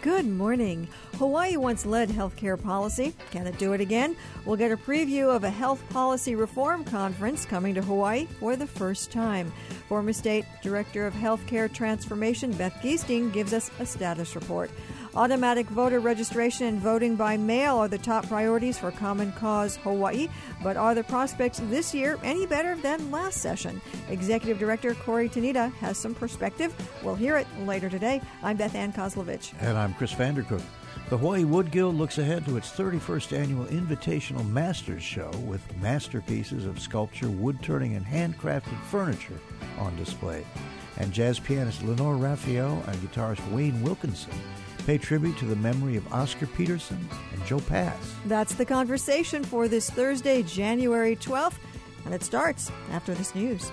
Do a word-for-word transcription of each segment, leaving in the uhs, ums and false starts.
Good morning. Hawaii once led healthcare policy. Can it do it again? We'll get a preview of a health policy reform conference coming to Hawaii for the first time. Former State Director of Healthcare Transformation, Beth Giesting, gives us a status report. Automatic voter registration and voting by mail are the top priorities for Common Cause Hawaii, but are the prospects this year any better than last session? Executive Director Corey Tanita has some perspective. We'll hear it later today. I'm Beth Ann Kozlovich. And I'm Chris Vandercook. The Hawaii Wood Guild looks ahead to its thirty-first annual Invitational Masters Show with masterpieces of sculpture, wood-turning, and handcrafted furniture on display. And jazz pianist Lenore Raphael and guitarist Wayne Wilkinson pay tribute to the memory of Oscar Peterson and Joe Pass. That's the conversation for this Thursday, January twelfth, and it starts after this news.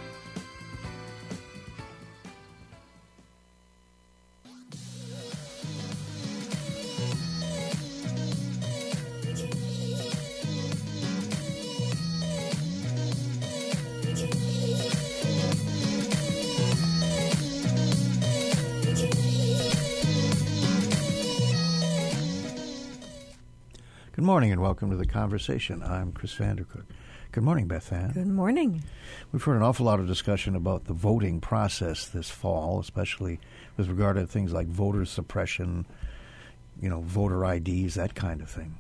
Good morning and welcome to the conversation. I'm Chris Vandercook. Good morning, Beth Ann. Good morning. We've heard an awful lot of discussion about the voting process this fall, especially with regard to things like voter suppression, you know, voter I Ds, that kind of thing.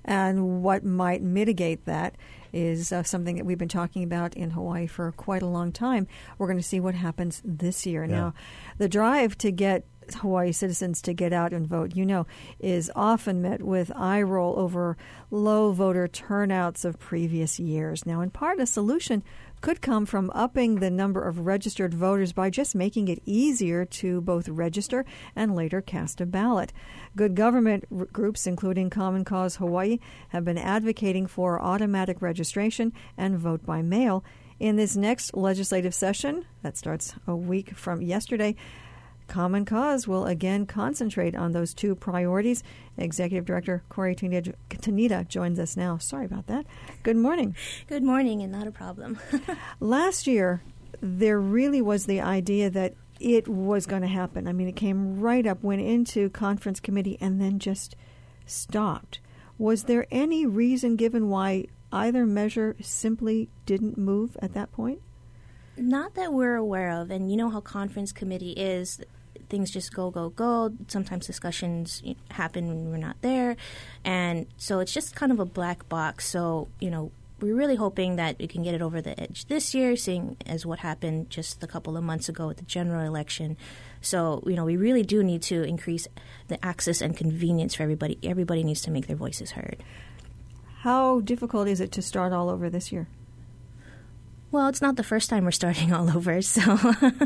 And what might mitigate that is uh, something that we've been talking about in Hawaii for quite a long time. We're going to see what happens this year. Yeah. Now, the drive to get Hawaii citizens to get out and vote, you know, is often met with eye roll over low voter turnouts of previous years. Now, in part, a solution could come from upping the number of registered voters by just making it easier to both register and later cast a ballot. Good government r- groups, including Common Cause Hawaii, have been advocating for automatic registration and vote by mail. In this next legislative session, that starts a week from yesterday, Common Cause will again concentrate on those two priorities. Executive Director Corey Tanita joins us now. Sorry about that. Good morning. Good morning, and not a problem. Last year, there really was the idea that it was going to happen. I mean, it came right up, went into conference committee, and then just stopped. Was there any reason given why either measure simply didn't move at that point? Not that we're aware of, and you know how conference committee is. Things just go, go, go. Sometimes discussions happen when we're not there. And so it's just kind of a black box. So, you know, we're really hoping that we can get it over the edge this year, seeing as what happened just a couple of months ago with the general election. So, you know, we really do need to increase the access and convenience for everybody. Everybody needs to make their voices heard. How difficult is it to start all over this year? Well, it's not the first time we're starting all over, so...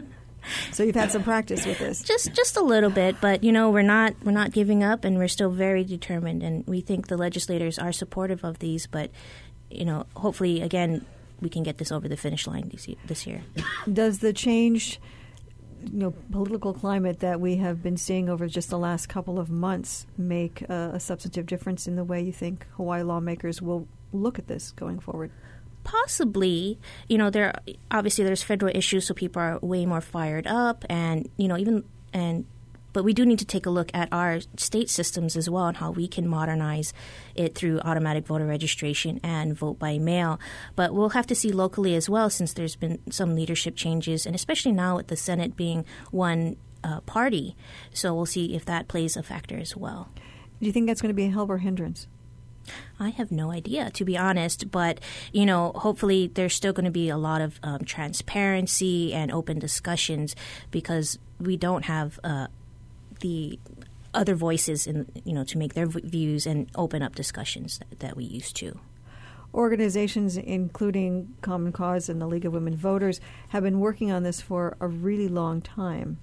So you've had some practice with this. Just just a little bit, but you know, we're not we're not giving up, and we're still very determined, and we think the legislators are supportive of these, but you know, hopefully again we can get this over the finish line this year. Does the change, you know, political climate that we have been seeing over just the last couple of months make uh, a substantive difference in the way you think Hawaii lawmakers will look at this going forward? Possibly, you know, there obviously there's federal issues, so people are way more fired up, and you know, even and but we do need to take a look at our state systems as well and how we can modernize it through automatic voter registration and vote by mail. But we'll have to see locally as well, since there's been some leadership changes, and especially now with the Senate being one uh, party. So we'll see if that plays a factor as well. Do you think that's going to be a help or hindrance? I have no idea, to be honest, but, you know, hopefully there's still going to be a lot of um, transparency and open discussions, because we don't have uh, the other voices, in, you know, to make their v- views and open up discussions that, that we used to. Organizations, including Common Cause and the League of Women Voters, have been working on this for a really long time.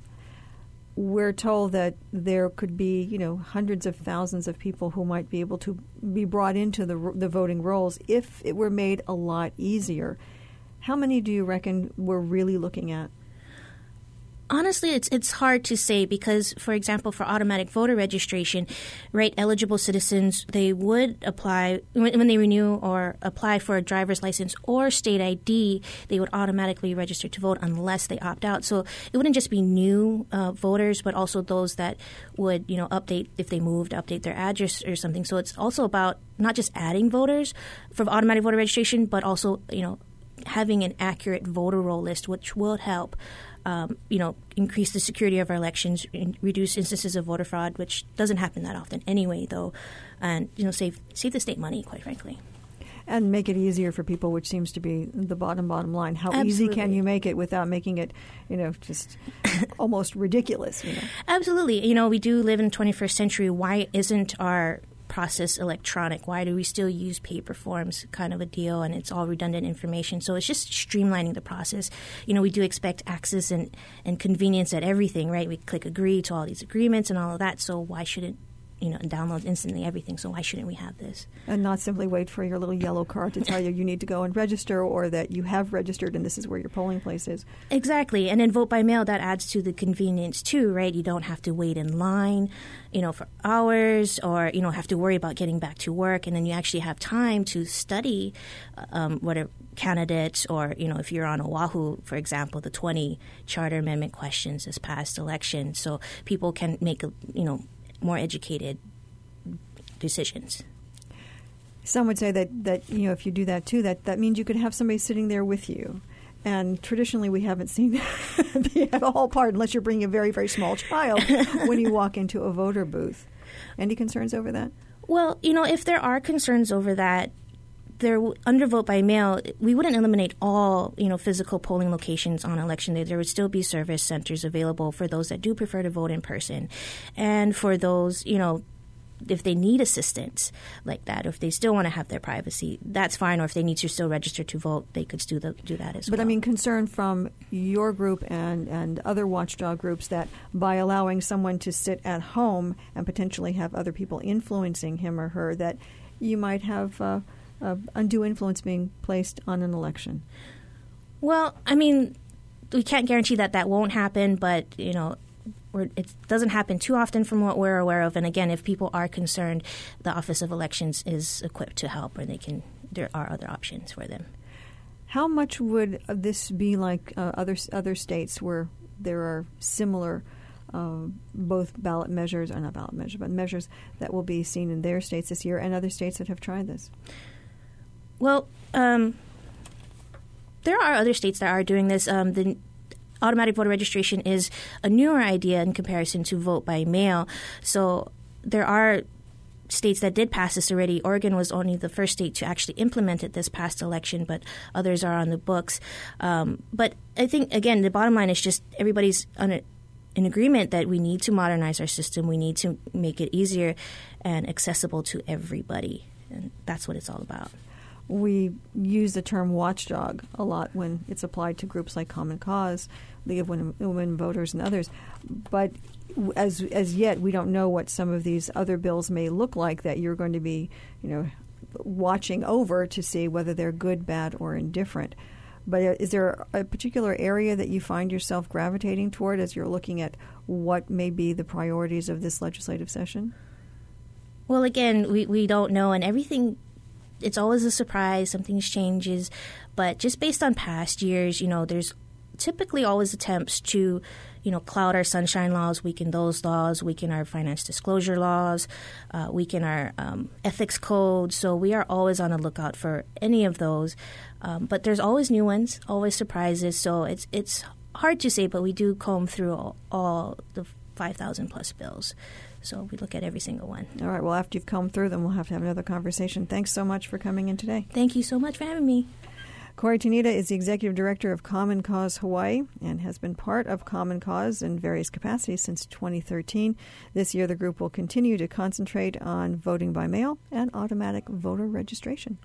We're told that there could be, you know, hundreds of thousands of people who might be able to be brought into the the voting rolls if it were made a lot easier. How many do you reckon we're really looking at? Honestly, it's it's hard to say because, for example, for automatic voter registration, right, eligible citizens, they would apply, when, when they renew or apply for a driver's license or state I D, they would automatically register to vote unless they opt out. So it wouldn't just be new uh, voters, but also those that would, you know, update, if they moved, update their address or something. So it's also about not just adding voters for automatic voter registration, but also, you know, having an accurate voter roll list, which will help Um, you know, increase the security of our elections, reduce instances of voter fraud, which doesn't happen that often anyway, though, and, you know, save save the state money, quite frankly. And make it easier for people, which seems to be the bottom, bottom line. How Absolutely. easy can you make it without making it, you know, just almost ridiculous, you know? Absolutely. You know, we do live in the twenty-first century. Why isn't our process electronic? Why do we still use paper forms, kind of a deal, and it's all redundant information? So it's just streamlining the process. You know, we do expect access and, and convenience at everything, right? We click agree to all these agreements and all of that, so why shouldn't, you know, download instantly everything, so why shouldn't we have this? And not simply wait for your little yellow card to tell you you need to go and register, or that you have registered and this is where your polling place is. Exactly. And then vote by mail, that adds to the convenience too, right? You don't have to wait in line, you know, for hours, or, you know, have to worry about getting back to work. And then you actually have time to study um, whatever candidates, or, you know, if you're on Oahu, for example, the twenty Charter Amendment questions this past election. So people can make, a, you know, more educated decisions. Some would say that, that, you know, if you do that too, that, that means you could have somebody sitting there with you. And traditionally we haven't seen the whole part unless you're bringing a very, very small child when you walk into a voter booth. Any concerns over that? Well, you know, if there are concerns over that, there under vote by mail, we wouldn't eliminate all, you know, physical polling locations on election day. There would still be service centers available for those that do prefer to vote in person, and for those, you know, if they need assistance like that, or if they still want to have their privacy, that's fine. Or if they need to still register to vote, they could do the, do that as but, well. But I mean, concern from your group and, and other watchdog groups that by allowing someone to sit at home and potentially have other people influencing him or her, that you might have uh, uh, undue influence being placed on an election. Well, I mean, we can't guarantee that that won't happen, but, you know, We're, it doesn't happen too often from what we're aware of. And again, if people are concerned, the Office of Elections is equipped to help, or they can. There are other options for them. How much would this be like uh, other other states where there are similar uh, both ballot measures, or not ballot measures, but measures that will be seen in their states this year, and other states that have tried this? Well, um, there are other states that are doing this. Um, the automatic voter registration is a newer idea in comparison to vote by mail. So there are states that did pass this already. Oregon was only the first state to actually implement it this past election, but others are on the books. Um, but I think, again, the bottom line is just everybody's on a, in agreement that we need to modernize our system. We need to make it easier and accessible to everybody. And that's what it's all about. We use the term watchdog a lot when it's applied to groups like Common Cause, League of Women, Women Voters, and others. But as as yet, we don't know what some of these other bills may look like that you're going to be, you know, watching over to see whether they're good, bad, or indifferent. But is there a particular area that you find yourself gravitating toward as you're looking at what may be the priorities of this legislative session? Well, again, we, we don't know, and everything, it's always a surprise. Something changes. But just based on past years, you know, there's typically always attempts to, you know, cloud our sunshine laws, weaken those laws, weaken our finance disclosure laws, uh, weaken our um, ethics code. So we are always on the lookout for any of those. Um, but there's always new ones, always surprises. So it's it's hard to say, but we do comb through all, all the five thousand plus bills. So we look at every single one. All right. Well, after you've combed through them, we'll have to have another conversation. Thanks so much for coming in today. Thank you so much for having me. Corey Tanita is the Executive Director of Common Cause Hawaii and has been part of Common Cause in various capacities since twenty thirteen. This year, the group will continue to concentrate on voting by mail and automatic voter registration.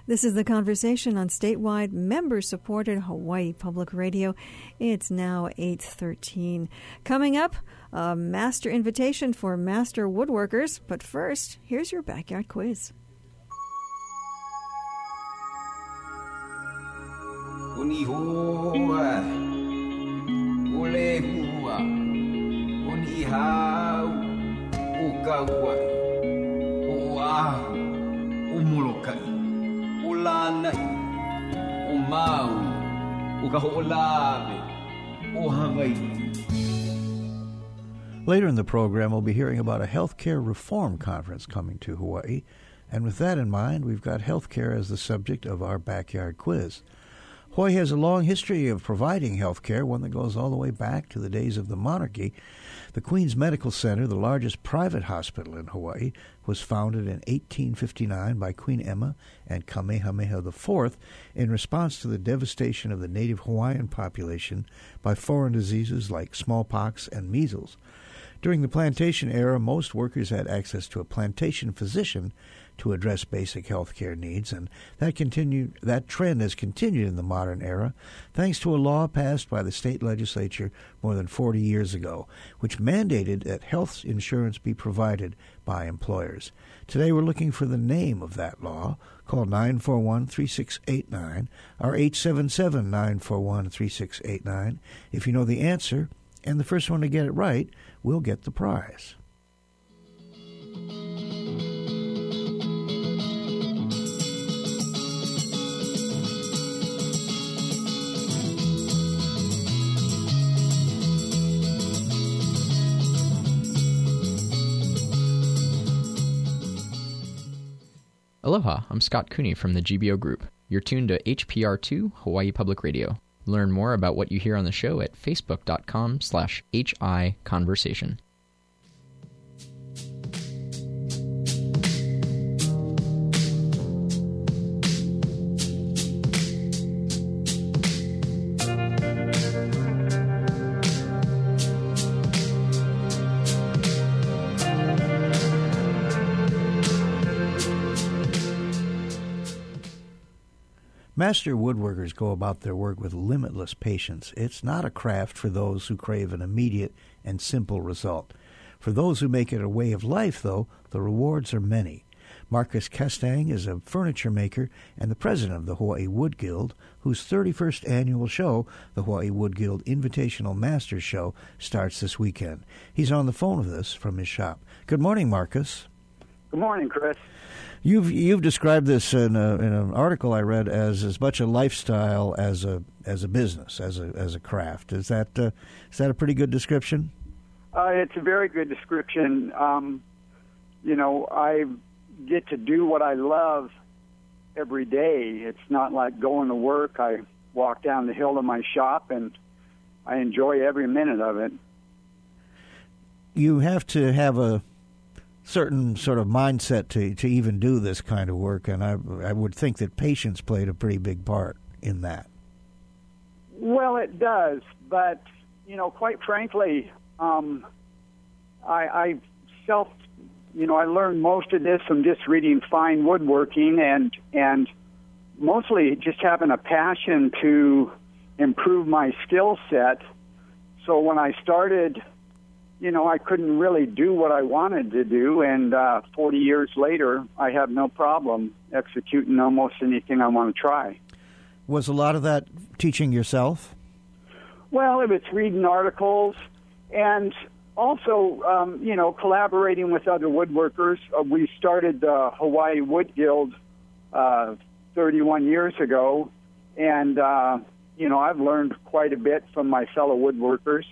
This is The Conversation on statewide, member-supported Hawaii Public Radio. It's now eight thirteen. Coming up, a master invitation for master woodworkers. But first, here's your backyard quiz. Later in the program, we'll be hearing about a healthcare reform conference coming to Hawaii. And with that in mind, we've got healthcare as the subject of our backyard quiz. Hawaii has a long history of providing health care, one that goes all the way back to the days of the monarchy. The Queen's Medical Center, the largest private hospital in Hawaii, was founded in eighteen fifty-nine by Queen Emma and Kamehameha the Fourth in response to the devastation of the native Hawaiian population by foreign diseases like smallpox and measles. During the plantation era, most workers had access to a plantation physician to address basic health care needs, and that continued that trend has continued in the modern era thanks to a law passed by the state legislature more than forty years ago, which mandated that health insurance be provided by employers. Today we're looking for the name of that law. Call nine four one, three six eight nine or eight seven seven, nine four one, three six eight nine. If you know the answer, and the first one to get it right will get the prize. Aloha, I'm Scott Cooney from the G B O Group. You're tuned to H P R two Hawaii Public Radio. Learn more about what you hear on the show at facebook.com slash HI Conversation. Master woodworkers go about their work with limitless patience. It's not a craft for those who crave an immediate and simple result. For those who make it a way of life, though, the rewards are many. Marcus Castang is a furniture maker and the president of the Hawaii Wood Guild, whose thirty-first annual show, the Hawaii Wood Guild Invitational Masters Show, starts this weekend. He's on the phone with us from his shop. Good morning, Marcus. Good morning, Chris. You've you've described this in, a, in an article I read as as much a lifestyle as a as a business, as a as a craft. Is that uh, is that a pretty good description? Uh, it's a very good description. Um, you know, I get to do what I love every day. It's not like going to work. I walk down the hill to my shop, and I enjoy every minute of it. You have to have a certain sort of mindset to to even do this kind of work, and I I would think that patience played a pretty big part in that. Well, it does, but you know, quite frankly, um, I, I self, you know, I learned most of this from just reading fine woodworking and and mostly just having a passion to improve my skill set. So when I started, you know, I couldn't really do what I wanted to do, and uh, forty years later, I have no problem executing almost anything I want to try. Was a lot of that teaching yourself? Well, if it's reading articles and also, um, you know, collaborating with other woodworkers. Uh, we started the Hawaii Wood Guild uh, thirty-one years ago, and, uh, you know, I've learned quite a bit from my fellow woodworkers.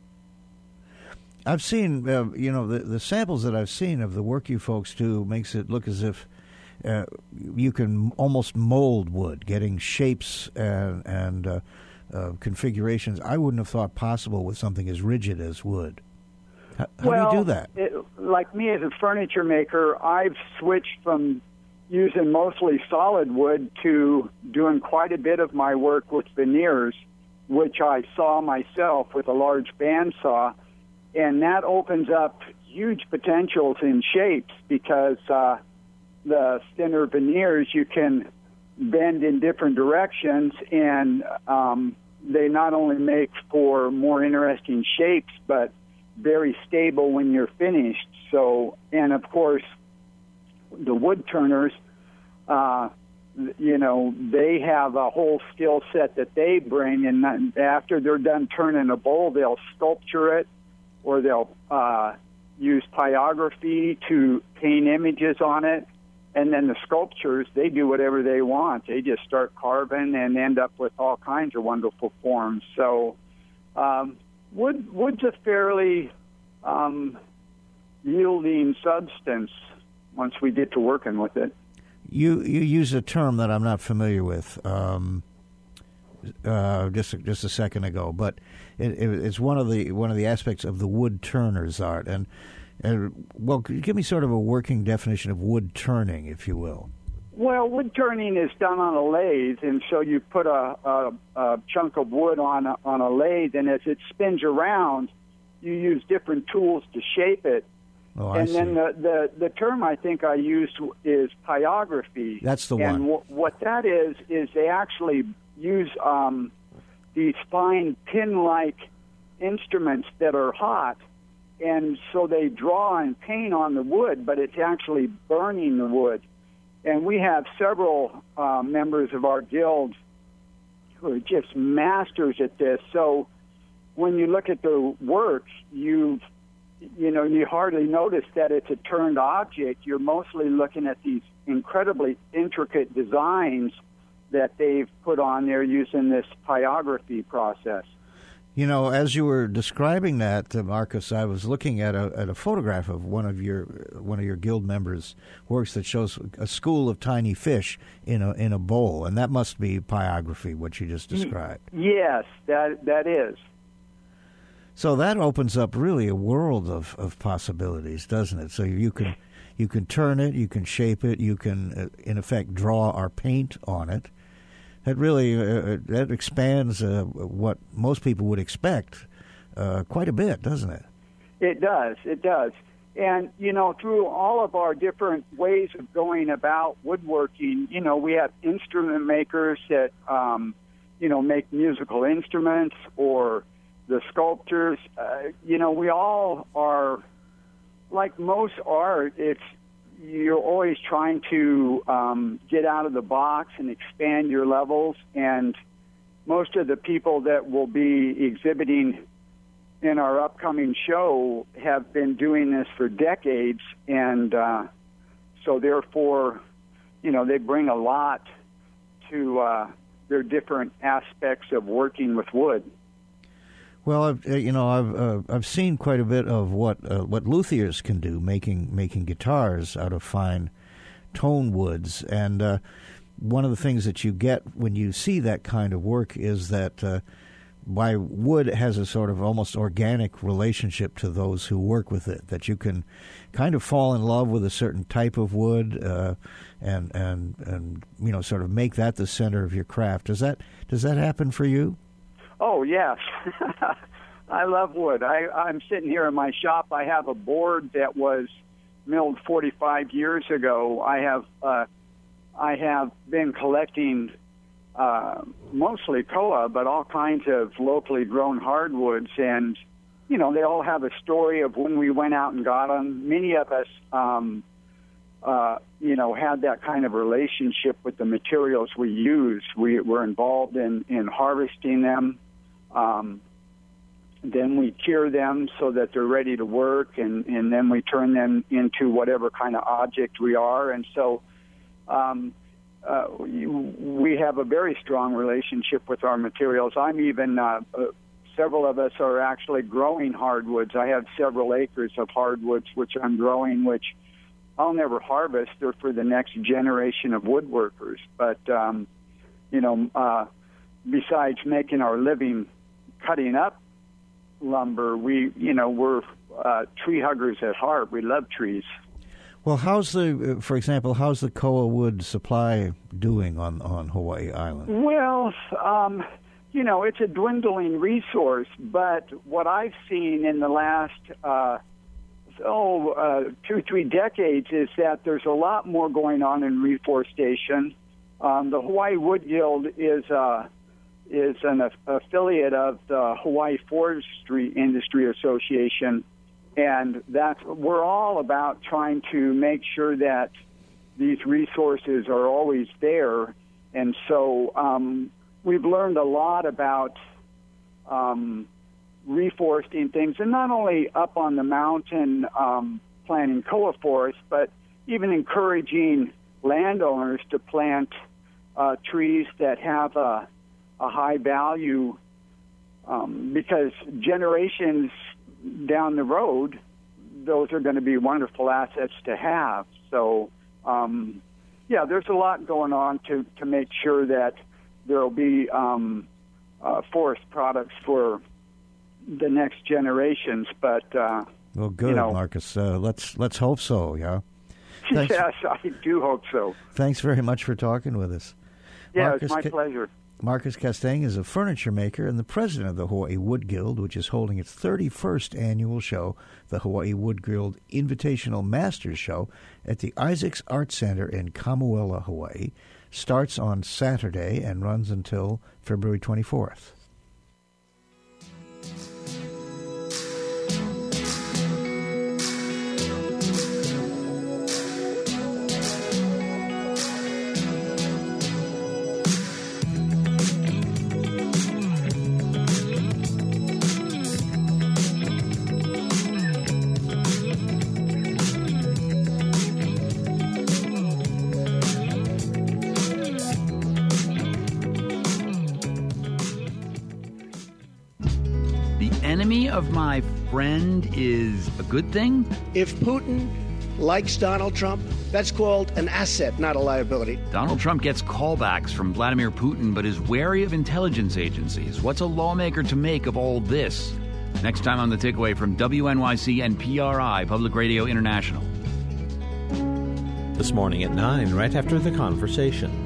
I've seen, uh, you know, the, the samples that I've seen of the work you folks do makes it look as if uh, you can almost mold wood, getting shapes and, and uh, uh, configurations I wouldn't have thought possible with something as rigid as wood. How, how well, do you do that? It, like me as a furniture maker, I've switched from using mostly solid wood to doing quite a bit of my work with veneers, which I saw myself with a large bandsaw. And that opens up huge potentials in shapes because uh, the thinner veneers, you can bend in different directions, and um, they not only make for more interesting shapes, but very stable when you're finished. So, and of course, the wood turners, uh, you know, they have a whole skill set that they bring, and after they're done turning a bowl, they'll sculpture it, or they'll uh, use pyrography to paint images on it. And then the sculptures, they do whatever they want. They just start carving and end up with all kinds of wonderful forms. So um, wood wood's a fairly um, yielding substance once we get to working with it. You you use a term that I'm not familiar with um, uh, just just a second ago, but it, it, it's one of the one of the aspects of the wood turner's art. And Uh, well, could you give me sort of a working definition of wood turning, if you will? Well, wood turning is done on a lathe, and so you put a, a, a chunk of wood on a, on a lathe, and as it spins around, you use different tools to shape it. Oh, I and see. then the, the, the term I think I used is pyrography. That's the and one. And w- what that is, is they actually use um, these fine pin-like instruments that are hot, and so they draw and paint on the wood, but it's actually burning the wood. And we have several uh, members of our guild who are just masters at this. So when you look at their work, you you know, you hardly notice that it's a turned object. You're mostly looking at these incredibly intricate designs that they've put on there using this pyrography process. You know, as you were describing that, uh, Marcus, I was looking at a at a photograph of one of your one of your guild members' works that shows a school of tiny fish in a in a bowl, and that must be pyrography, what you just described. Yes, that that is. So that opens up really a world of, of possibilities, doesn't it? So you can you can turn it, you can shape it, you can uh, in effect draw or paint on it. That really uh, that expands uh, what most people would expect uh, quite a bit, doesn't it? It does. It does. And, you know, through all of our different ways of going about woodworking, you know, we have instrument makers that, um, you know, make musical instruments, or the sculptors. Uh, you know, we all are, like most art, it's you're always trying to um, get out of the box and expand your levels. And most of the people that will be exhibiting in our upcoming show have been doing this for decades. And uh, so therefore, you know, they bring a lot to uh, their different aspects of working with wood. Well, I've, uh, you know, I've uh, I've seen quite a bit of what uh, what luthiers can do, making making guitars out of fine tone woods, and uh, one of the things that you get when you see that kind of work is that uh, why wood has a sort of almost organic relationship to those who work with it. That you can kind of fall in love with a certain type of wood, uh, and and and you know, sort of make that the center of your craft. Does that does that happen for you? Oh, yes. I love wood. I, I'm sitting here in my shop. I have a board that was milled forty-five years ago. I have uh, I have been collecting uh, mostly koa, but all kinds of locally grown hardwoods. And, you know, they all have a story of when we went out and got them. Many of us, um, uh, you know, had that kind of relationship with the materials we use. We were involved in, in harvesting them. Um, then we cure them so that they're ready to work, and, and then we turn them into whatever kind of object we are. And so um, uh, we have a very strong relationship with our materials. I'm even, uh, uh, several of us are actually growing hardwoods. I have several acres of hardwoods which I'm growing, which I'll never harvest. They're for the next generation of woodworkers. But, um, you know, uh, besides making our living cutting up lumber, we, you know, we're uh, tree huggers at heart. We love trees. Well, how's the, for example, how's the koa wood supply doing on, on Hawaii Island? Well, um, you know, it's a dwindling resource, but what I've seen in the last, uh, oh, uh, two, three decades is that there's a lot more going on in reforestation. Um, the Hawaii Wood Guild is uh, is an a- affiliate of the Hawaii Forestry Industry Association, and that's we're all about trying to make sure that these resources are always there. And so um, we've learned a lot about um, reforesting things, and not only up on the mountain um, planting koa forests, but even encouraging landowners to plant uh, trees that have a, a high value, um, because generations down the road, those are going to be wonderful assets to have. So, um, yeah, there's a lot going on to, to make sure that there will be um, uh, forest products for the next generations. But uh, well, good, you know, Marcus. Uh, let's let's hope so. Yeah. Thanks. Yes, I do hope so. Thanks very much for talking with us. Yeah, Marcus it's my Ca- pleasure. Marcus Castaigne is a furniture maker and the president of the Hawaii Wood Guild, which is holding its thirty-first annual show, the Hawaii Wood Guild Invitational Masters Show, at the Isaacs Art Center in Kamuela, Hawaii. Starts on Saturday and runs until February twenty-fourth. Of my friend is a good thing? If Putin likes Donald Trump, that's called an asset, not a liability. Donald Trump gets callbacks from Vladimir Putin, but is wary of intelligence agencies. What's a lawmaker to make of all this? Next time on The Takeaway from W N Y C and P R I, Public Radio International. This morning at nine, right after The Conversation.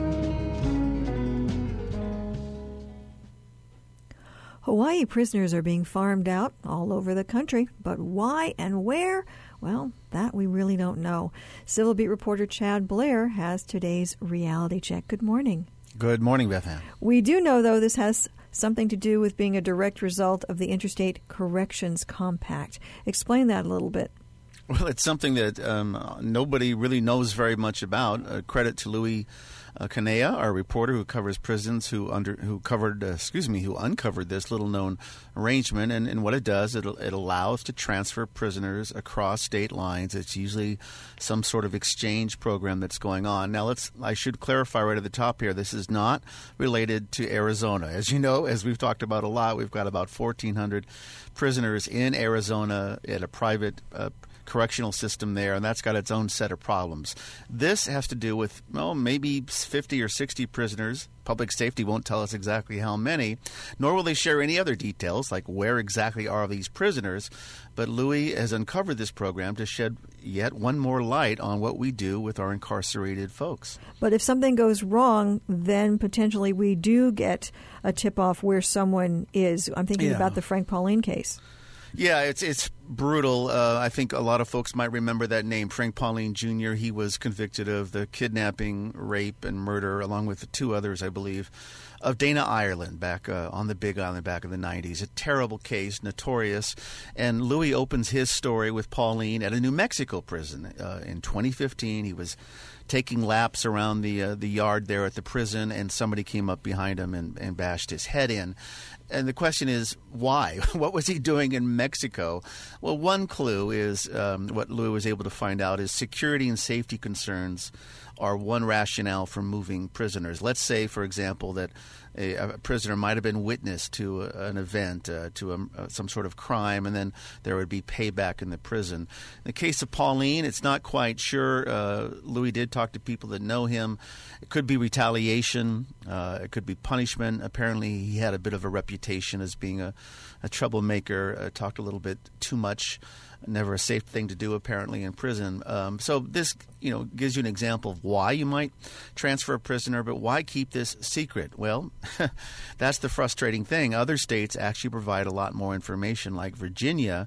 Hawaii prisoners are being farmed out all over the country, but why and where? Well, that we really don't know. Civil Beat reporter Chad Blair has today's reality check. Good morning. Good morning, Beth Ann. We do know, though, this has something to do with being a direct result of the Interstate Corrections Compact. Explain that a little bit. Well, it's something that um, nobody really knows very much about. Uh, credit to Louis uh, Kanea, our reporter who covers prisons, who under who covered, uh, excuse me, who uncovered this little-known arrangement. And, and what it does, it it allows to transfer prisoners across state lines. It's usually some sort of exchange program that's going on. Now, let's I should clarify right at the top here. This is not related to Arizona. As you know, as we've talked about a lot, we've got about fourteen hundred prisoners in Arizona at a private uh, correctional system there, and that's got its own set of problems. This has to do with, well, maybe fifty or sixty prisoners. Public safety won't tell us exactly how many, nor will they share any other details, like where exactly are these prisoners. But Louis has uncovered this program to shed yet one more light on what we do with our incarcerated folks. But if something goes wrong, then potentially we do get a tip-off where someone is. I'm thinking Yeah. about the Frank Pauline case. Yeah, it's it's brutal. Uh, I think a lot of folks might remember that name, Frank Pauline Junior He was convicted of the kidnapping, rape, and murder, along with the two others, I believe, of Dana Ireland back uh, on the Big Island back in the nineties. A terrible case, notorious. And Louis opens his story with Pauline at a New Mexico prison. Uh, in twenty fifteen, he was taking laps around the uh, the yard there at the prison, and somebody came up behind him and, and bashed his head in. And the question is, why? What was he doing in Mexico? Well, one clue is um, what Louis was able to find out is security and safety concerns are one rationale for moving prisoners. Let's say, for example, that a, a prisoner might have been witness to a, an event, uh, to a, uh, some sort of crime, and then there would be payback in the prison. In the case of Pauline, it's not quite sure. Uh, Louis did talk to people that know him. It could be retaliation. Uh, it could be punishment. Apparently, he had a bit of a reputation as being a, a troublemaker, uh, talked a little bit too much. Never a safe thing to do, apparently, in prison. Um, so this, you know, gives you an example of why you might transfer a prisoner, but why keep this secret? Well, that's the frustrating thing. Other states actually provide a lot more information, like Virginia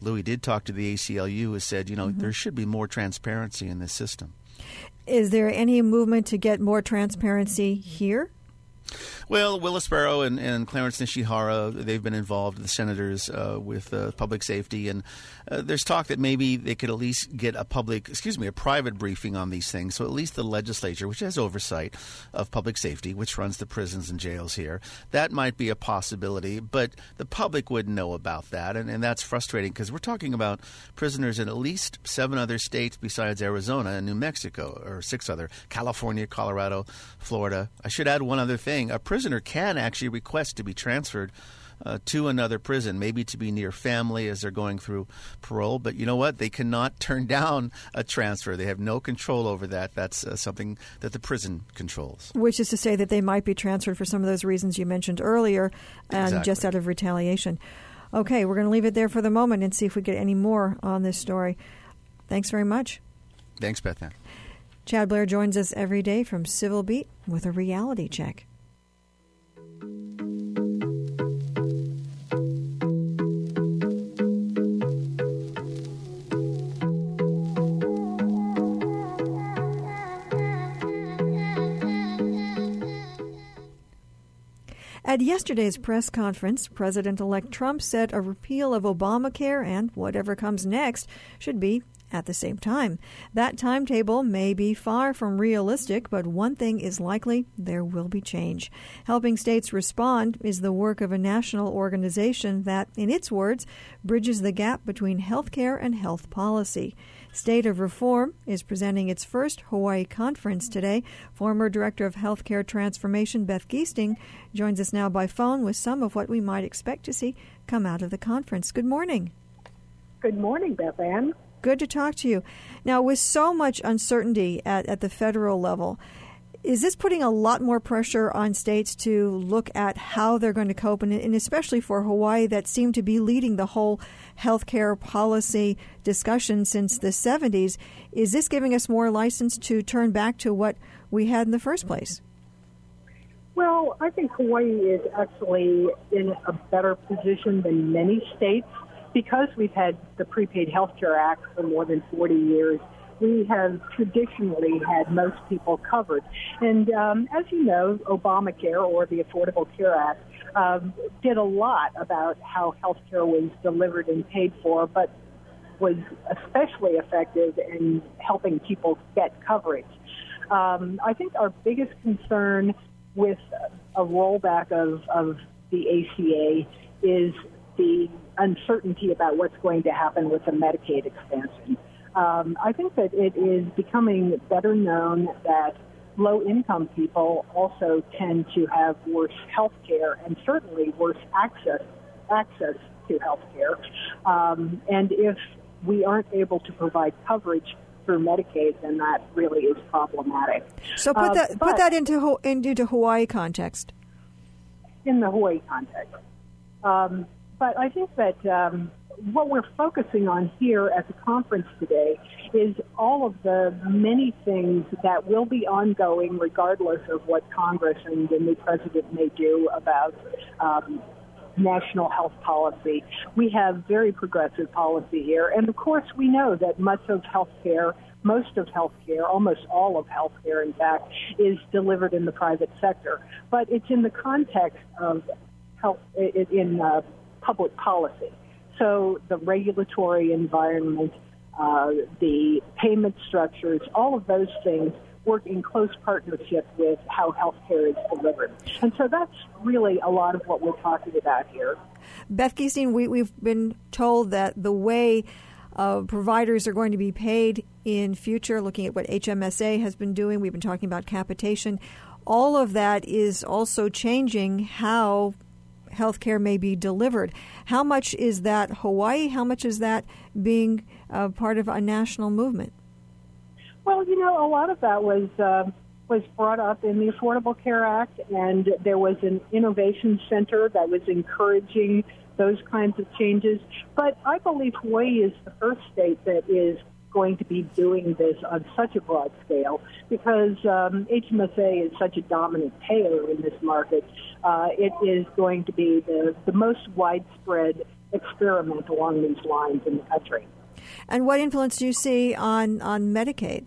Louis did talk to the A C L U, who said, you know, mm-hmm. there should be more transparency in this system. Is there any movement to get more transparency here? Well, Willis Barrow and, and Clarence Nishihara, they've been involved, the senators, uh, with uh, public safety. And uh, there's talk that maybe they could at least get a public, excuse me, a private briefing on these things. So at least the legislature, which has oversight of public safety, which runs the prisons and jails here, that might be a possibility. But the public wouldn't know about that. And, and that's frustrating because we're talking about prisoners in at least seven other states besides Arizona and New Mexico, or six other, California, Colorado, Florida. I should add one other thing. A prisoner can actually request to be transferred uh, to another prison, maybe to be near family as they're going through parole. But you know what? They cannot turn down a transfer. They have no control over that. That's uh, something that the prison controls. Which is to say that they might be transferred for some of those reasons you mentioned earlier, and exactly. just out of retaliation. Okay, we're going to leave it there for the moment and see if we get any more on this story. Thanks very much. Thanks, Beth Ann. Chad Blair joins us every day from Civil Beat with a reality check. At yesterday's press conference, President-elect Trump said a repeal of Obamacare and whatever comes next should be at the same time. That timetable may be far from realistic, but one thing is likely: there will be change. Helping states respond is the work of a national organization that, in its words, bridges the gap between health care and health policy. State of Reform is presenting its first Hawaii conference today. Former Director of Healthcare Transformation, Beth Giesting, joins us now by phone with some of what we might expect to see come out of the conference. Good morning. Good morning, Beth Ann. Good to talk to you. Now, with so much uncertainty at, at the federal level, is this putting a lot more pressure on states to look at how they're going to cope, and, and especially for Hawaii that seemed to be leading the whole healthcare policy discussion since the seventies? Is this giving us more license to turn back to what we had in the first place? Well, I think Hawaii is actually in a better position than many states because we've had the Prepaid Health Care Act for more than forty years. We have traditionally had most people covered. And um, as you know, Obamacare, or the Affordable Care Act, um, did a lot about how health care was delivered and paid for, but was especially effective in helping people get coverage. Um, I think our biggest concern with a rollback of, of the A C A is the uncertainty about what's going to happen with the Medicaid expansion. Um, I think that it is becoming better known that low-income people also tend to have worse health care and certainly worse access access to health care. Um, and if we aren't able to provide coverage through Medicaid, then that really is problematic. So put uh, that put that into into Hawaii context. In the Hawaii context. Um, but I think that um, what we're focusing on here at the conference today is all of the many things that will be ongoing regardless of what Congress and the new president may do about um, national health policy. We have very progressive policy here. And, of course, we know that much of health care, most of health care, almost all of health care, in fact, is delivered in the private sector. But it's in the context of health in uh, public policy. So the regulatory environment, uh, the payment structures, all of those things work in close partnership with how healthcare is delivered. And so that's really a lot of what we're talking about here. Beth Giesting, we, we've been told that the way uh, providers are going to be paid in future, looking at what H M S A has been doing, we've been talking about capitation, all of that is also changing how healthcare may be delivered. How much is that Hawaii? How much is that being uh, part of a national movement? Well, you know, a lot of that was uh, was brought up in the Affordable Care Act, and there was an innovation center that was encouraging those kinds of changes. But I believe Hawaii is the first state that is going to be doing this on such a broad scale because um, H M S A is such a dominant payer in this market. Uh, it is going to be the, the most widespread experiment along these lines in the country. And what influence do you see on, on Medicaid?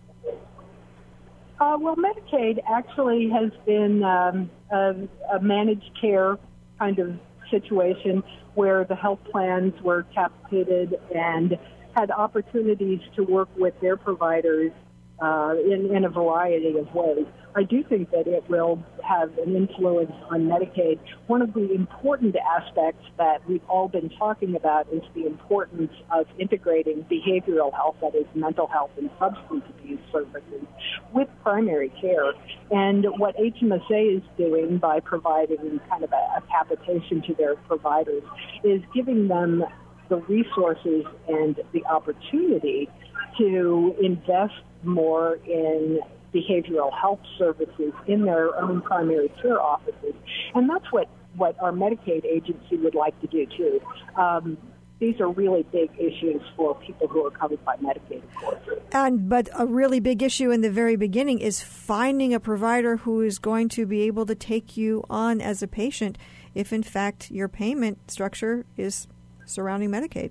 Uh, well, Medicaid actually has been um, a, a managed care kind of situation where the health plans were capitated and had opportunities to work with their providers uh, in, in a variety of ways. I do think that it will have an influence on Medicaid. One of the important aspects that we've all been talking about is the importance of integrating behavioral health, that is mental health and substance abuse services, with primary care. And what H M S A is doing by providing kind of a, a capitation to their providers is giving them the resources and the opportunity to invest more in behavioral health services in their own primary care offices. And that's what, what our Medicaid agency would like to do, too. Um, these are really big issues for people who are covered by Medicaid, of course. And but a really big issue in the very beginning is finding a provider who is going to be able to take you on as a patient if, in fact, your payment structure is surrounding Medicaid.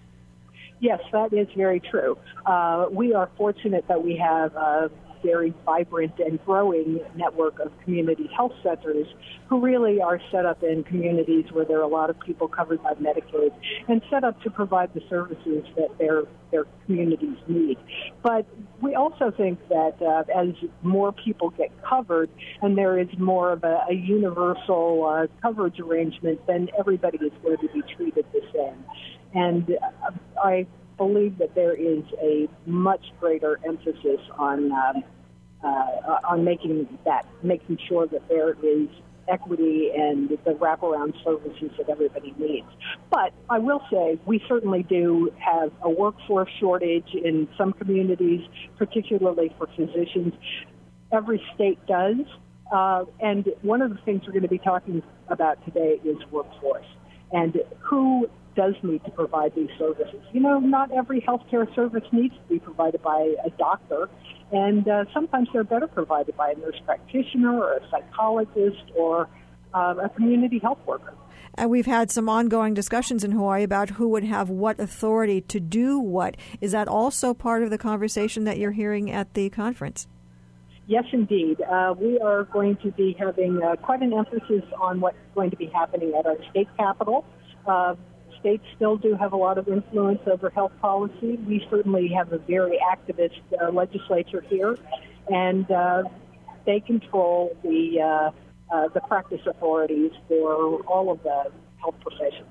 Yes, that is very true. Uh, we are fortunate that we have a very vibrant and growing network of community health centers who really are set up in communities where there are a lot of people covered by Medicaid and set up to provide the services that their their communities need. But we also think that uh, as more people get covered and there is more of a, a universal uh, coverage arrangement, then everybody is going to be treated the same. And uh, I believe that there is a much greater emphasis on um, uh, on making that, making sure that there is equity and the wraparound services that everybody needs. But I will say we certainly do have a workforce shortage in some communities, particularly for physicians. Every state does. Uh, and one of the things we're going to be talking about today is workforce and who does need to provide these services. You know, not every healthcare service needs to be provided by a doctor, and uh, sometimes they're better provided by a nurse practitioner or a psychologist or uh, a community health worker. And we've had some ongoing discussions in Hawaii about who would have what authority to do what. Is that also part of the conversation that you're hearing at the conference? Yes, indeed. Uh, we are going to be having uh, quite an emphasis on what's going to be happening at our state capitol. Uh, States still do have a lot of influence over health policy. We certainly have a very activist uh, legislature here, and uh, they control the uh, uh, the practice authorities for all of the health professions.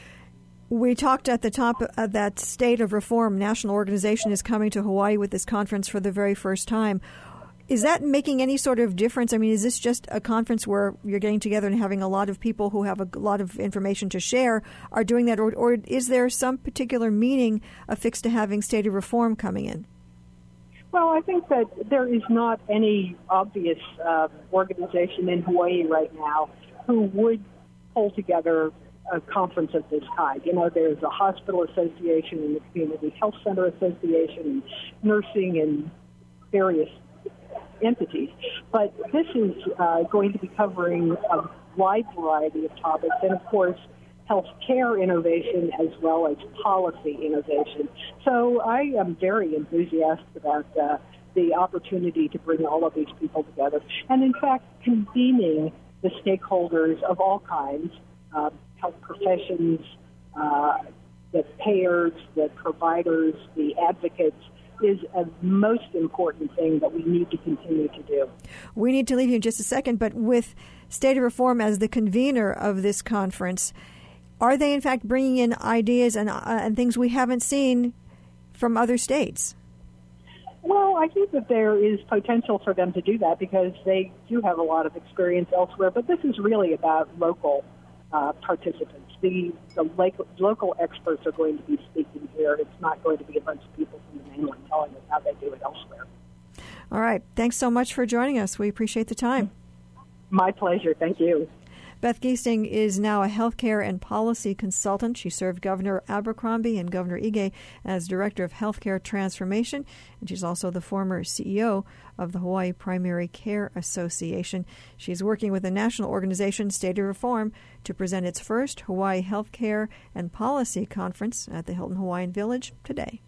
We talked at the top uh, that State of Reform National Organization is coming to Hawaii with this conference for the very first time. Is that making any sort of difference? I mean, is this just a conference where you're getting together and having a lot of people who have a lot of information to share are doing that, or, or is there some particular meaning affixed to having State of Reform coming in? Well, I think that there is not any obvious uh, organization in Hawaii right now who would pull together a conference of this kind. You know, there's a hospital association and the Community Health Center Association and nursing and various entities, but this is uh, going to be covering a wide variety of topics, and of course, healthcare innovation as well as policy innovation. So I am very enthusiastic about uh, the opportunity to bring all of these people together, and in fact, convening the stakeholders of all kinds, uh, health professions, uh, the payers, the providers, the advocates, is a most important thing that we need to continue to do. We need to leave you in just a second, but with State of Reform as the convener of this conference, are they in fact bringing in ideas and, uh, and things we haven't seen from other states? Well, I think that there is potential for them to do that because they do have a lot of experience elsewhere, but this is really about local uh, participants. The, the local, local experts are going to be speaking here. It's not going to be a bunch of people from the mainland telling us how they do it elsewhere. All right. Thanks so much for joining us. We appreciate the time. My pleasure. Thank you. Beth Giesting is now a healthcare and policy consultant. She served Governor Abercrombie and Governor Ige as Director of Healthcare Transformation, and she's also the former C E O of the Hawaii Primary Care Association. She's working with the national organization State of Reform to present its first Hawaii Healthcare and Policy Conference at the Hilton Hawaiian Village today.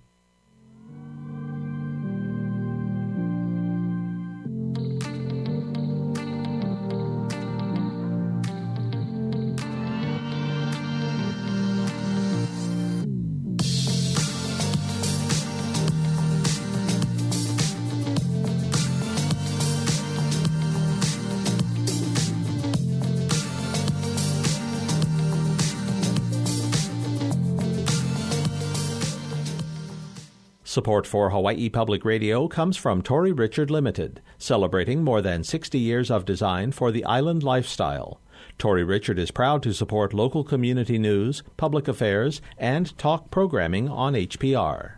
Support for Hawaii Public Radio comes from Tory Richard Limited, celebrating more than sixty years of design for the island lifestyle. Tory Richard is proud to support local community news, public affairs, and talk programming on H P R.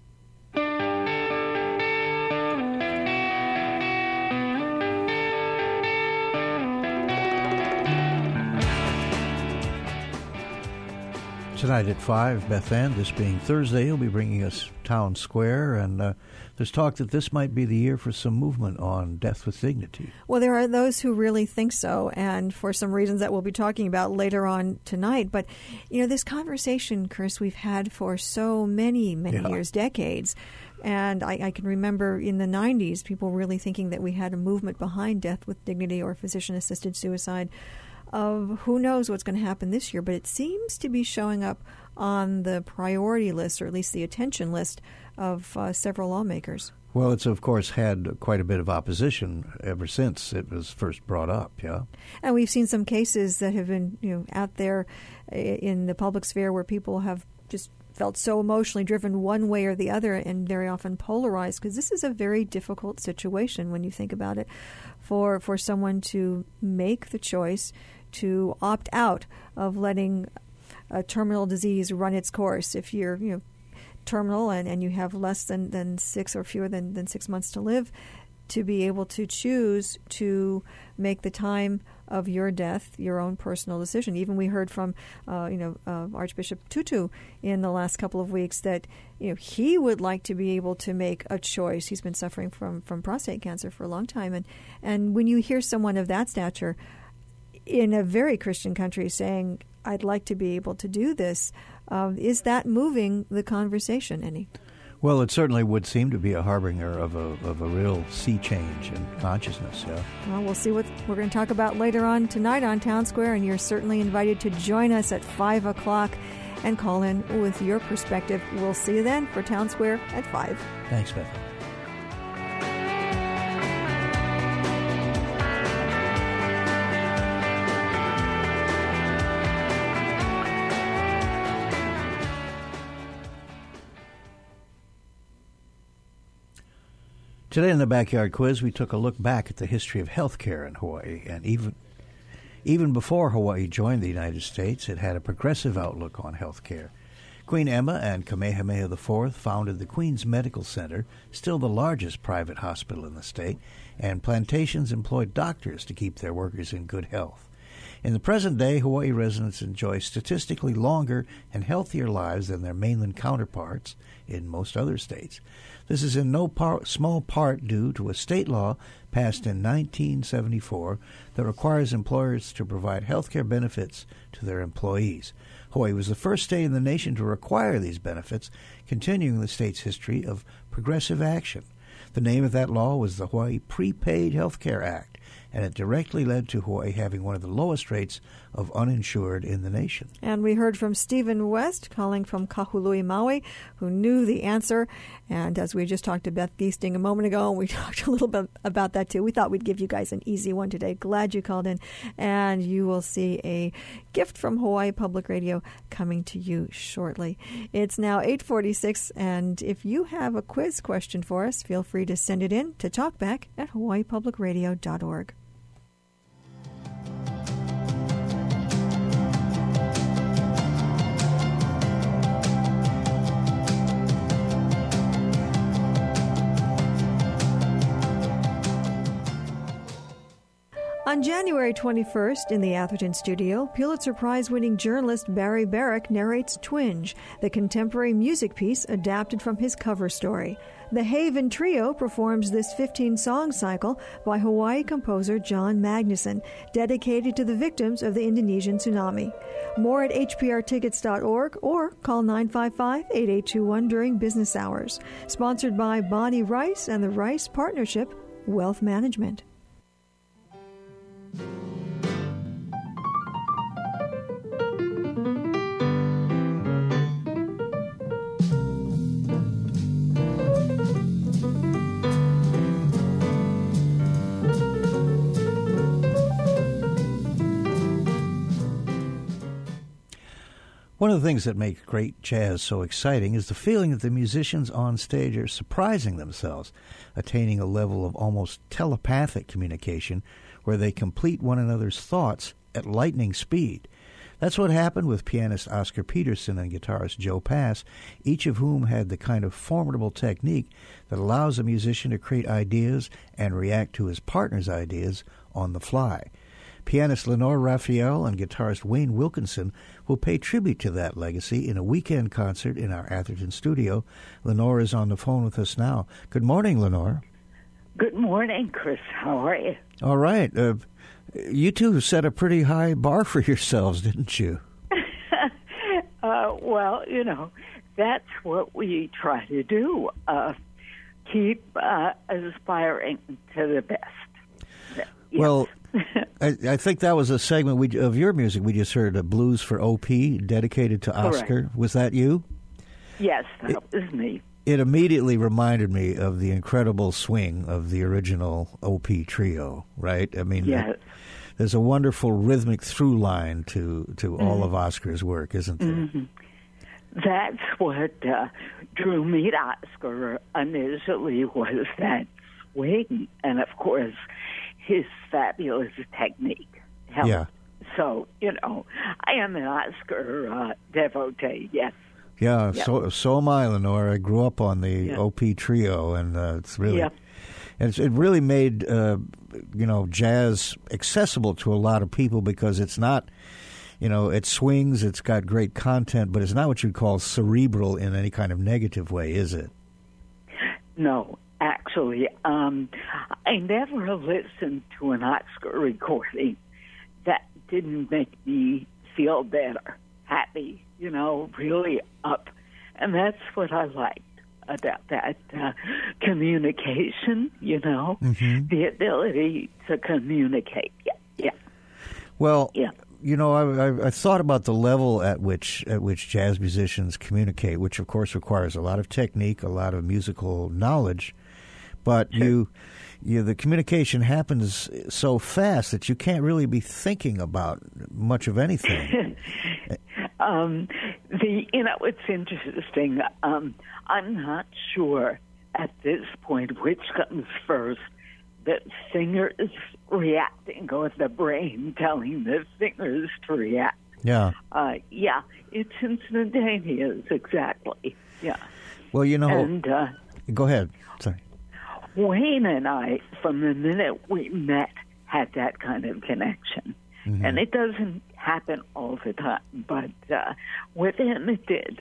Tonight at five, Beth Ann, this being Thursday, he'll be bringing us Town Square, and uh, there's talk that this might be the year for some movement on death with dignity. Well, there are those who really think so, and for some reasons that we'll be talking about later on tonight. But, you know, this conversation, Chris, we've had for so many, many yeah. years, decades. And I, I can remember in the nineties, people really thinking that we had a movement behind death with dignity or physician-assisted suicide. Of who knows what's going to happen this year, but it seems to be showing up on the priority list, or at least the attention list, of uh, several lawmakers. Well, it's, of course, had quite a bit of opposition ever since it was first brought up, yeah? And we've seen some cases that have been, you know, out there in the public sphere where people have just felt so emotionally driven one way or the other, and very often polarized, because this is a very difficult situation when you think about it, for, for someone to make the choice to opt out of letting a terminal disease run its course. If you're, you know, terminal and, and you have less than, than six or fewer than, than six months to live, to be able to choose to make the time of your death your own personal decision. Even we heard from, uh, you know, uh, Archbishop Tutu in the last couple of weeks that, you know, he would like to be able to make a choice. He's been suffering from, from prostate cancer for a long time. And, and when you hear someone of that stature in a very Christian country saying, I'd like to be able to do this, uh, is that moving the conversation any? Well, it certainly would seem to be a harbinger of a of a real sea change in consciousness, yeah. Well, we'll see what we're going to talk about later on tonight on Town Square, and you're certainly invited to join us at five o'clock and call in with your perspective. We'll see you then for Town Square at five. Thanks, Beth. Today in the Backyard Quiz, we took a look back at the history of healthcare in Hawaii, and even even before Hawaii joined the United States, it had a progressive outlook on healthcare. Queen Emma and Kamehameha the Fourth founded the Queen's Medical Center, still the largest private hospital in the state, and plantations employed doctors to keep their workers in good health. In the present day, Hawaii residents enjoy statistically longer and healthier lives than their mainland counterparts in most other states. This is in no par- small part due to a state law passed in nineteen seventy-four that requires employers to provide health care benefits to their employees. Hawaii was the first state in the nation to require these benefits, continuing the state's history of progressive action. The name of that law was the Hawaii Prepaid Health Care Act, and it directly led to Hawaii having one of the lowest rates of uninsured in the nation. And we heard from Stephen West, calling from Kahului, Maui, who knew the answer. And as we just talked to Beth Giesting a moment ago, we talked a little bit about that too. We thought we'd give you guys an easy one today. Glad you called in. And you will see a gift from Hawaii Public Radio coming to you shortly. It's now eight forty-six, and if you have a quiz question for us, feel free to send it in to talkback at hawaii public radio dot org. On January twenty-first, in the Atherton studio, Pulitzer Prize-winning journalist Barry Barrick narrates Twinge, the contemporary music piece adapted from his cover story. The Haven Trio performs this fifteen-song cycle by Hawaii composer John Magnuson, dedicated to the victims of the Indonesian tsunami. More at h p r tickets dot org or call nine five five, eight eight two one during business hours. Sponsored by Bonnie Rice and the Rice Partnership Wealth Management. One of the things that make great jazz so exciting is the feeling that the musicians on stage are surprising themselves, attaining a level of almost telepathic communication where they complete one another's thoughts at lightning speed. That's what happened with pianist Oscar Peterson and guitarist Joe Pass, each of whom had the kind of formidable technique that allows a musician to create ideas and react to his partner's ideas on the fly. Pianist Lenore Raphael and guitarist Wayne Wilkinson will pay tribute to that legacy in a weekend concert in our Atherton studio. Lenore is on the phone with us now. Good morning, Lenore. Good morning, Chris. How are you? All right. Uh, you two set a pretty high bar for yourselves, didn't you? uh, well, you know, that's what we try to do. Uh, keep uh, aspiring to the best. Yes. Well, I, I think that was a segment we, of your music. We just heard a Blues for O P dedicated to Oscar. Correct. Was that you? Yes, that it, was me. It immediately reminded me of the incredible swing of the original O P trio, right? I mean, yes. it, there's a wonderful rhythmic through line to, to mm-hmm. all of Oscar's work, isn't there? Mm-hmm. That's what uh, drew me to Oscar initially, was that swing, and of course, his fabulous technique. Helped. Yeah. So, you know, I am an Oscar uh, devotee, yes. Yeah, yep. so so am I, Lenore. I grew up on the yep. O P trio, and uh, it's really, yep. it's, it really made uh, you know jazz accessible to a lot of people because it's not, you know, it swings, it's got great content, but it's not what you'd call cerebral in any kind of negative way, is it? No. Actually, um, I never listened to an Oscar recording that didn't make me feel better, happy, you know, really up. And that's what I liked about that uh, communication, you know, mm-hmm. the ability to communicate. Yeah. yeah. Well, yeah. you know, I, I, I thought about the level at which at which jazz musicians communicate, which, of course, requires a lot of technique, a lot of musical knowledge. But sure. you, you, the communication happens so fast that you can't really be thinking about much of anything. um, the you know, it's interesting. Um, I'm not sure at this point which comes first: the singers reacting, or the brain telling the singers to react. Yeah. Uh, yeah, it's instantaneous. Exactly. Yeah. Well, you know. And uh, go ahead. Sorry. Wayne and I, from the minute we met, had that kind of connection. Mm-hmm. And it doesn't happen all the time, but uh, with him it did.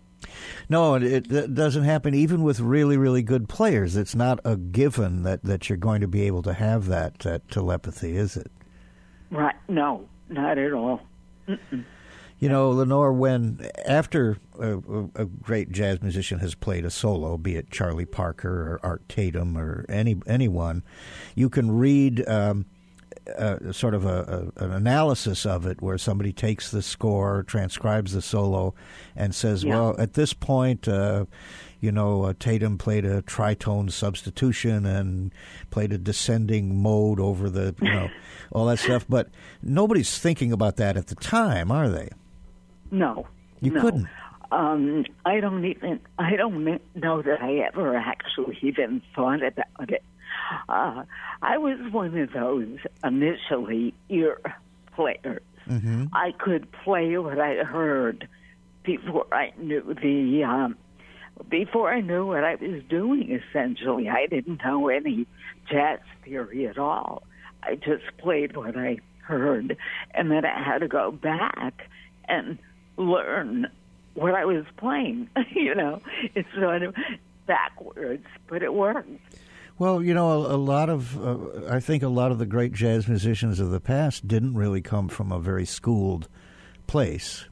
No, it, it doesn't happen even with really, really good players. It's not a given that, that you're going to be able to have that, that telepathy, is it? Right. No, not at all. Mm-mm. You know, Lenore, when after a, a great jazz musician has played a solo, be it Charlie Parker or Art Tatum or any anyone, you can read um, uh, sort of a, a, an analysis of it where somebody takes the score, transcribes the solo, and says, yeah. well, at this point, uh, you know, uh, Tatum played a tritone substitution and played a descending mode over the, you know, all that stuff. But nobody's thinking about that at the time, are they? No. You no. couldn't. Um, I don't even, I don't know that I ever actually even thought about it. Uh, I was one of those initially ear players. Mm-hmm. I could play what I heard before I knew the, um, before I knew what I was doing, essentially. I didn't know any jazz theory at all. I just played what I heard, and then I had to go back and learn what I was playing. You know, it's sort of backwards, but it worked. Well, you know, a, a lot of, uh, I think a lot of the great jazz musicians of the past didn't really come from a very schooled place.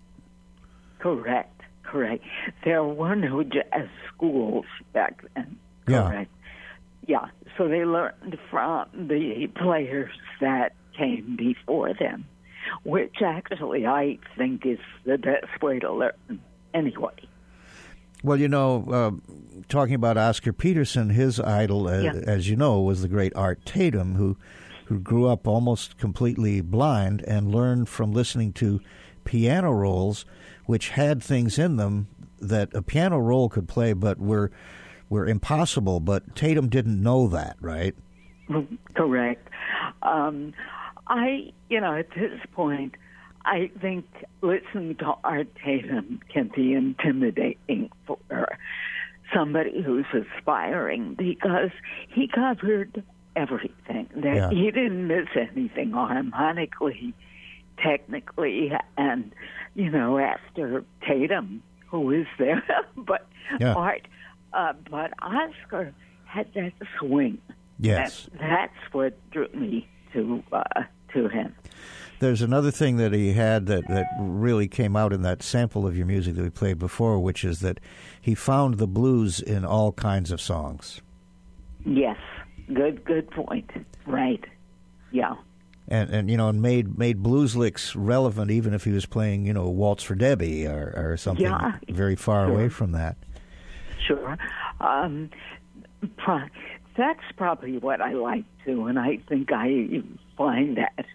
Correct, correct. There were no jazz schools back then. Yeah. Correct. Yeah, so they learned from the players that came before them, which actually I think is the best way to learn anyway. Well, you know, uh, talking about Oscar Peterson, his idol, uh, Yeah. as you know, was the great Art Tatum, who who grew up almost completely blind and learned from listening to piano rolls, which had things in them that a piano roll could play, but were were impossible. But Tatum didn't know that, right? Correct. Um, I, you know, at this point, I think listening to Art Tatum can be intimidating for somebody who's aspiring because he covered everything. That Yeah. He didn't miss anything harmonically, technically, and, you know, after Tatum, who is there, but Yeah. Art, uh, but Oscar had that swing. Yes. That, that's what drew me to uh, to him. There's another thing that he had that, that really came out in that sample of your music that we played before, which is that he found the blues in all kinds of songs. Yes, good good point. Right. Yeah. And, and you know, and made made blues licks relevant even if he was playing, you know, Waltz for Debbie or, or something Yeah. very far Sure. away from that. Sure. Um, pro- that's probably what I like too, and I think I find that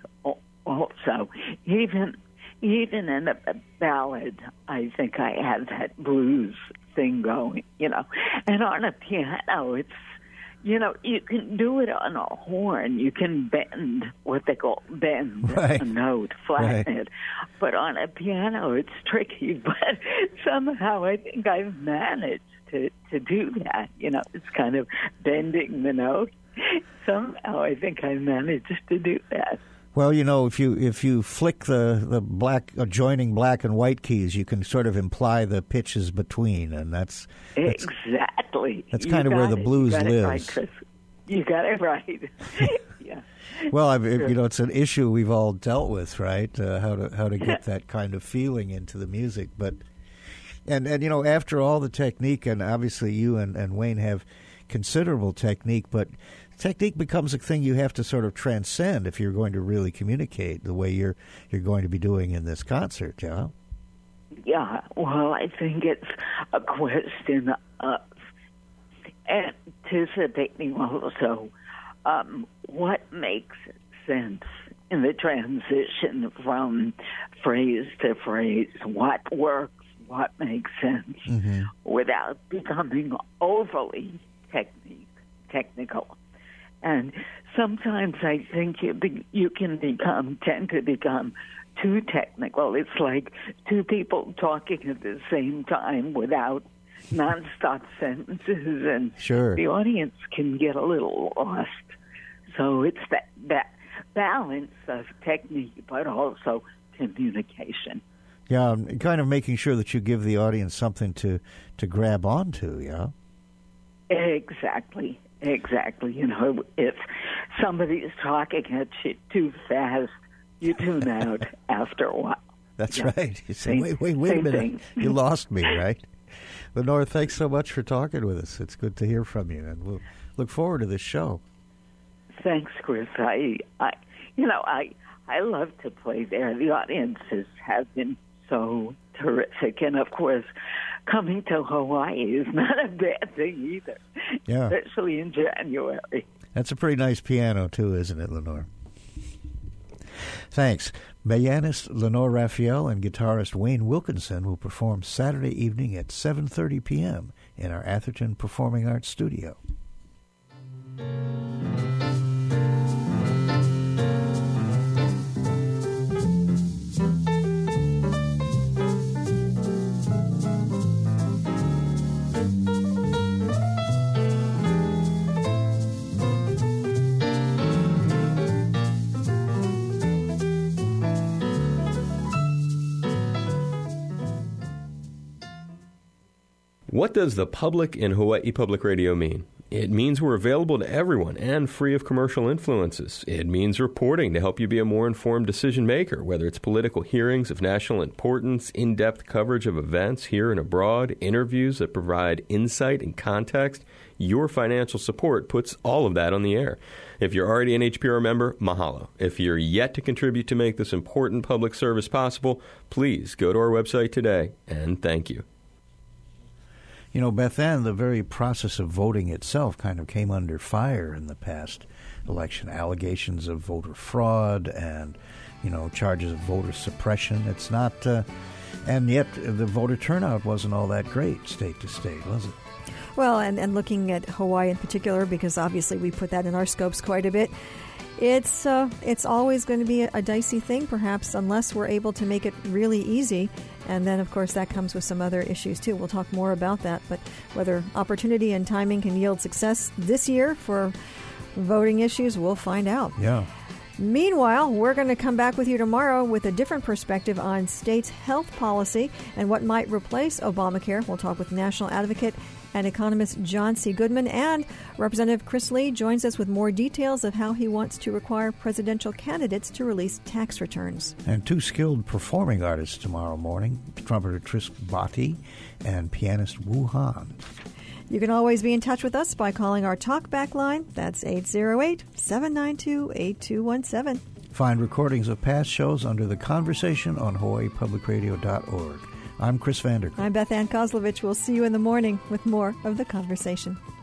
also. Even even in a ballad, I think I have that blues thing going, you know. And on a piano, it's, you know, you can do it on a horn. You can bend what they call bend Right. a note, flatten Right. it. But on a piano, it's tricky. But somehow I think I've managed to, to do that. You know, it's kind of bending the note. Somehow I think I managed to do that. Well, you know, if you if you flick the, the black adjoining black and white keys, you can sort of imply the pitches between, and that's, that's Exactly. That's You kind of where got the it. blues You got it right, lives. Chris. You got it right. Yeah. Well, I've, Sure. you know, it's an issue we've all dealt with, right? Uh, how to how to get that kind of feeling into the music, but and and you know, after all the technique, and obviously you and, and Wayne have considerable technique, but technique becomes a thing you have to sort of transcend if you're going to really communicate the way you're you're going to be doing in this concert, yeah. Yeah, well, I think it's a question of anticipating also um, what makes sense in the transition from phrase to phrase, what works, what makes sense, Mm-hmm. without becoming overly technique, technical. And sometimes I think you be, you can become tend to become too technical. It's like two people talking at the same time without nonstop sentences, and Sure. the audience can get a little lost. So it's that that balance of technique, but also communication. Yeah, and kind of making sure that you give the audience something to, to grab onto, yeah. Exactly, exactly. You know, if somebody is talking at you too fast, you tune out after a while. That's Yeah. right. You say, Same- wait, wait, wait a same minute. thing. You lost me, right? Lenore, thanks so much for talking with us. It's good to hear from you, and we'll look forward to this show. Thanks, Chris. I, I, you know, I, I love to play there. The audiences have been so terrific, and of course, coming to Hawaii is not a bad thing either. Yeah. Especially in January. That's a pretty nice piano, too, isn't it, Lenore? Thanks. Bayanist Lenore Raphael and guitarist Wayne Wilkinson will perform Saturday evening at seven thirty p.m. in our Atherton Performing Arts studio. What does the public in Hawaii Public Radio mean? It means we're available to everyone and free of commercial influences. It means reporting to help you be a more informed decision maker, whether it's political hearings of national importance, in-depth coverage of events here and abroad, interviews that provide insight and context. Your financial support puts all of that on the air. If you're already an H P R member, mahalo. If you're yet to contribute to make this important public service possible, please go to our website today, and thank you. You know, Beth Ann, the very process of voting itself kind of came under fire in the past election. Allegations of voter fraud and, you know, charges of voter suppression. It's not, uh, and yet the voter turnout wasn't all that great state to state, was it? Well, and, and looking at Hawaii in particular, because obviously we put that in our scopes quite a bit, it's uh, it's always going to be a, a dicey thing, perhaps, unless we're able to make it really easy. And then, of course, that comes with some other issues, too. We'll talk more about that. But whether opportunity and timing can yield success this year for voting issues, we'll find out. Yeah. Meanwhile, we're going to come back with you tomorrow with a different perspective on states' health policy and what might replace Obamacare. We'll talk with national advocate and economist John C. Goodman, and Representative Chris Lee joins us with more details of how he wants to require presidential candidates to release tax returns. And two skilled performing artists tomorrow morning, trumpeter Tris Bhatti and pianist Wu Han. You can always be in touch with us by calling our talkback line. That's eight oh eight, seven nine two, eight two one seven. Find recordings of past shows under The Conversation on Hawaii Public Radio dot org. I'm Chris Vanderkooy. I'm Beth Ann Kozlovich. We'll see you in the morning with more of The Conversation.